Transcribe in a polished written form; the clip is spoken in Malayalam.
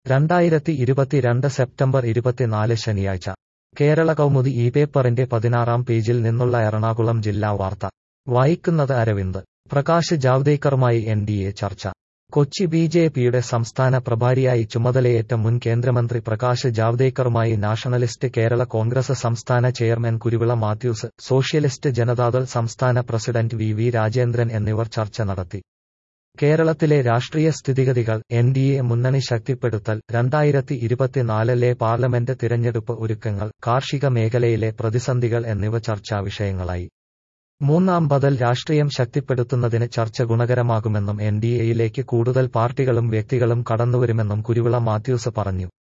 2022 സെപ്റ്റംബർ 24 ശനിയാഴ്ച കേരള കൗമുദി ഈ പേപ്പറിന്റെ 16-ാം പേജിൽ നിന്നുള്ള എറണാകുളം ജില്ലാ വാർത്ത വായിക്കുന്നത് അരവിന്ദ്. പ്രകാശ് ജാവ്ദേക്കറുമായി എൻ.ഡി.എ ചർച്ച. കൊച്ചി ബി.ജെ.പിയുടെ സംസ്ഥാന പ്രഭാരിയായി ചുമതലയേറ്റ മുൻ കേന്ദ്രമന്ത്രി പ്രകാശ് ജാവ്ദേക്കറുമായി നാഷണലിസ്റ്റ് കേരള കോൺഗ്രസ് സംസ്ഥാന ചെയർമാൻ കുരുവിള മാത്യൂസ്, സോഷ്യലിസ്റ്റ് ജനതാദൾ സംസ്ഥാന പ്രസിഡന്റ് വി. രാജേന്ദ്രൻ എന്നിവർ ചർച്ച നടത്തി. കേരളത്തിലെ രാഷ്ട്രീയ സ്ഥിതിഗതികൾ, എൻ.ഡി.എ മുന്നണി ശക്തിപ്പെടുത്തൽ, 2024-ലെ പാർലമെന്റ് തിരഞ്ഞെടുപ്പ് ഒരുക്കങ്ങൾ, കാർഷിക മേഖലയിലെ പ്രതിസന്ധികൾ എന്നിവ ചർച്ചാ വിഷയങ്ങളായി. മൂന്നാം ബദൽ രാഷ്ട്രീയം ശക്തിപ്പെടുത്തുന്നതിന് ചർച്ച ഗുണകരമാകുമെന്നും എൻ.ഡി.എയിലേക്ക് കൂടുതൽ പാർട്ടികളും വ്യക്തികളും കടന്നുവരുമെന്നും കുരുവിള മാത്യൂസ് പറഞ്ഞു.